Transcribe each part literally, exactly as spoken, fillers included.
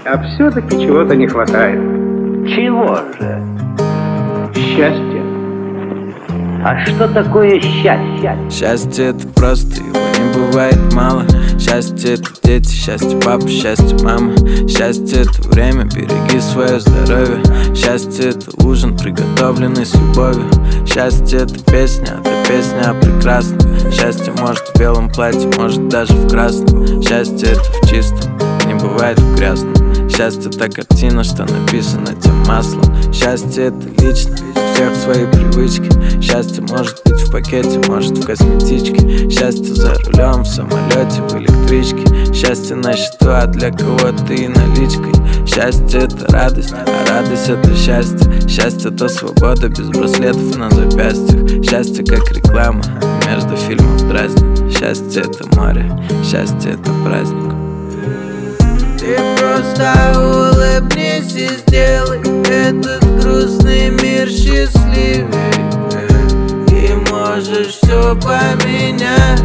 А все-таки чего-то не хватает. Чего же? Счастья. А что такое счастье? Счастье — это просто, его не бывает мало. Счастье — это дети, счастье папа, счастье мама. Счастье — это время, береги свое здоровье. Счастье — это ужин, приготовленный с любовью. Счастье — это песня, это песня о прекрасном. Счастье может в белом платье, может даже в красном. Счастье — это в чистом, не бывает в грязном. Счастье — это картина, что написана тем маслом. Счастье — это лично, у всех свои привычки. Счастье может быть в пакете, может в косметичке. Счастье за рулем, в самолете, в электричке. Счастье на счету, а для кого-то и наличкой. Счастье — это радость, а радость — это счастье. Счастье — это свобода без браслетов на запястьях. Счастье как реклама между фильмов дразнит. Счастье — это море, счастье — это праздник. Ты просто улыбнись и сделай этот грустный мир счастливее. И можешь все поменять.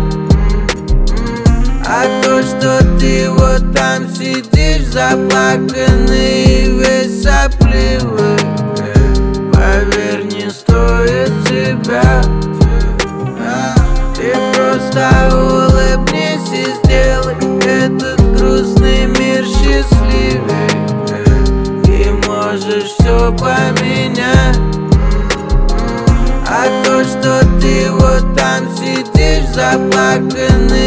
А то, что ты вот там сидишь заплаканный и весь сопливый, поверь, не стоит тебя. Ты просто улыбнись и сделай этот грустный мир счастливее. И можешь все поменять. А то, что ты вот там сидишь заплаканный